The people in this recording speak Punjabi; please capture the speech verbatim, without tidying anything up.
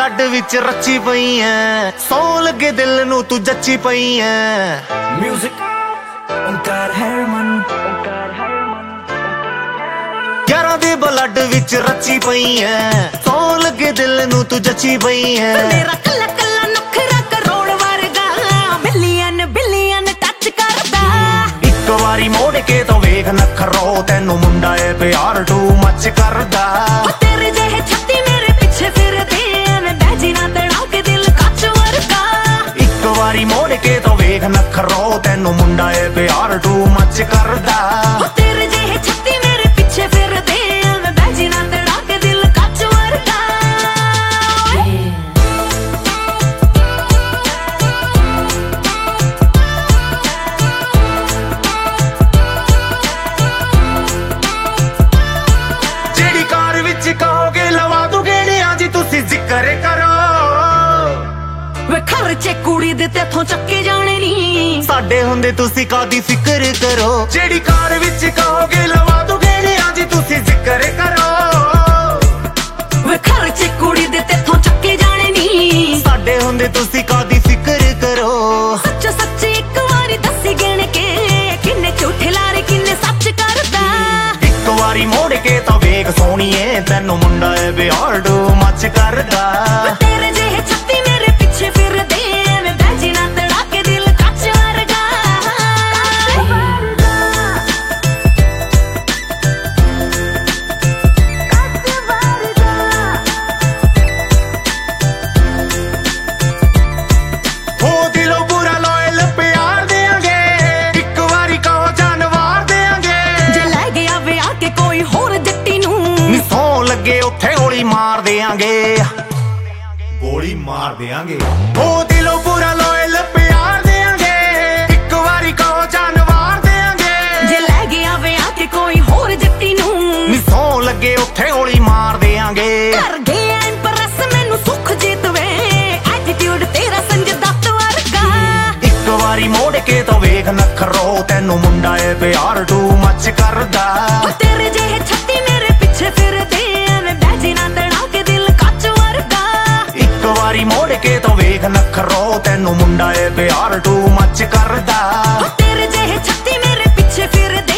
ਬਲੱਡ ਵਿੱਚ ਰੱਚੀ ਪਈ ਐ, ਸੌ ਲੱਗੇ ਦਿਲ ਨੂੰ ਤੂੰ ਜੱਚੀ ਪਈ ਐ। म्यूजिक ओंकार हरमन ਯਾਰਾਂ ਦੇ ਬਲੱਡ ਵਿੱਚ ਰੱਚੀ ਪਈ ਐ, ਸੌ ਲੱਗੇ ਦਿਲ ਨੂੰ ਤੂੰ ਜੱਚੀ ਪਈ ਐ। ਮੇਰਾ ਕੱਲਾ ਕੱਲਾ ਨਖਰਾ ਕਰੋੜ ਵਰਗਾ, ਬਿਲੀਅਨ ਬਿਲੀਅਨ ਟੱਚ ਕਰਦਾ। ਇੱਕ ਵਾਰੀ ਮੋੜ ਕੇ ਤਾਂ ਵੇਖ ਨਖਰੋ, ਤੈਨੂੰ ਮੁੰਡਾ ਏ ਪਿਆਰ ਟੂ ਮੱਚ ਕਰਦਾ। ਤੇਰੇ ਜਿਹੇ ਛੱਤੀ ਮੇਰੇ ਪਿੱਛੇ ਫਿਰਦੇ, ਐਵੇਂ ਬੈਜੀ ਨਾ ਤੜਾ ਕੇ ਦਿਲ ਕੱਚ ਵਰਗਾ। ਇੱਕ ਵਾਰੀ ਮੋੜ ਕੇ ਤਾਂ ਵੇਖ ਨਖਰੋ, ਤੈਨੂੰ ਮੁੰਡਾ ਏ ਪਿਆਰ ਟੂ ਮੱਚ ਕਰਦਾ। ਤੇਰੇ ਜਿਹੇ ਛੱਤੀ ਮੇਰੇ ਪਿੱਛੇ ਫਿਰਦੇ, ਐਵੇਂ ਬੈਜੀ ਨਾ ਤੜਾ ਕੇ ਦਿਲ ਕੱਚ ਵਰਗਾ। ਜਿਹੜੀ ਕਾਰ ਵਿੱਚ ਕਹੋਗੇ ਲਵਾ ਦੂ ਗੇੜਿਆਂ ਜੀ, ਤੁਸੀਂ ਜ਼ਿਕਰ ਕਰੋ। ਵੇ ਖਰਚੇ ਕੁੜੀ ਦੇ ਤੇਥੋਂ ਚੱਕੇ ਜਾਣੇ ਨੀ, ਸਾਡੇ ਹੁੰਦੇ ਤੁਸੀਂ ਕਾਦੀ ਫਿਕਰ ਕਰੋ। ਜਿਹੜੀ ਕਾਰ ਵਿੱਚ ਕਹੋਗੇ ਲਵਾ ਦੂ ਗੇੜਿਆਂ ਜੀ, ਤੁਸੀਂ ਜ਼ਿਕਰ ਕਰੋ। ਵੇ ਖਰਚੇ ਕੁੜੀ ਦੇ ਤੇਥੋਂ ਚੱਕੇ ਜਾਣੇ ਨੀ, ਸਾਡੇ ਹੁੰਦੇ ਤੁਸੀਂ ਕਾਦੀ ਫਿਕਰ ਕਰੋ। ਸੱਚ ਸੱਚ ਇੱਕ ਵਾਰੀ ਦੱਸੀ ਗਿਣ ਕੇ, ਕਿੰਨੇ ਝੂਠੇ ਲਾਰੇ ਕਿੰਨੇ ਸੱਚ ਕਰਦਾ। ਇੱਕ ਵਾਰੀ ਮੋੜ ਕੇ ਤਾਂ ਵੇਖ ਸੋਹਣੀਏ, ਤੈਨੂੰ ਮੁੰਡਾ ਏ ਪਿਆਰ ਟੂ ਮੱਚ ਕਰਦਾ। ਤੇਰੇ ਜਿਹੇ ਛੱਤੀ ਮੇਰੇ ਪਿੱਛੇ ਫਿਰਦੇ, ਐਵੇਂ ਬੈਜੀ ਨਾ ਤੜਾ ਕੇ ਦਿਲ ਕੱਚ ਵਰਗਾ। ਹੋ ਦਿਲੋਂ ਬੁਰਾ ਲੋਇਲ ਪਿਆਰ ਦਿਆਂਗੇ, ਇੱਕ ਵਾਰੀ ਕਹੋ ਜਾਨਵਾਰ ਦਿਆਂਗੇ। ਜੇ ਲੈ ਗਿਆ ਵਿਆਹ ਕੇ ਕੋਈ ਹੋਰ ਜੱਟੀ ਨੂੰ, ਨੀ ਸੌ ਲੱਗੇ ਉੱਥੇ ਗੋਲੀ ਮਾਰ ਦਿਆਂਗੇ, ਗੋਲੀ ਮਾਰ ਦਿਆਂਗੇ। ਹੋ ਦਿਲੋਂ ਬੁਰਾ ਲੋਇਲ ਪਿਆਰ ਦਿਆਂਗੇ, ਇੱਕ ਵਾਰੀ ਕਹੋ ਜਾਨਵਾਰ ਦਿਆਂਗੇ। ਜੇ ਲੈ ਗਿਆ ਵਿਆਹ ਕੇ ਕੋਈ ਹੋਰ ਜੱਟੀ ਨੂੰ, ਨੀ ਸੌ ਲੱਗੇ ਉੱਥੇ ਗੋਲੀ ਮਾਰ ਦਿਆਂਗੇ। ਕਰ ਗਿਆ ਇੰਪ੍ਰੈਸ ਮੈਨੂੰ ਸੁਖ ਜੀਤ ਵੇ, ਐਟੀਟਿਊਡ ਤੇਰਾ ਸੰਜੇ ਦੱਤ ਵਰਗਾ। ਇੱਕ ਵਾਰੀ ਮੋੜ ਕੇ ਤਾਂ ਵੇਖ ਨਖਰੋ, ਤੈਨੂੰ ਮੁੰਡਾ ਏ ਪਿਆਰ ਟੂ ਮੱਚ ਕਰਦਾ। ਤੇਰੇ ਜਿਹੇ ਛੱਤੀ ਮੇਰੇ ਪਿੱਛੇ ਫਿਰਦੇ, ਐਵੇਂ ਬੈਜੀ ਨਾ ਤੜਾ ਕੇ ਦਿਲ ਕੱਚ ਵਰਗਾ। ਇੱਕ ਵਾਰੀ ਮੋੜ ਕੇ ਤਾਂ ਵੇਖ ਨਖਰੋ, ਤੈਨੂੰ ਮੁੰਡਾ ਏ ਪਿਆਰ ਟੂ ਮੱਚ ਕਰਦਾ। ਤੇਰੇ ਜਿਹੇ ਛੱਤੀ ਮੇਰੇ ਪਿੱਛੇ ਫਿਰਦੇ,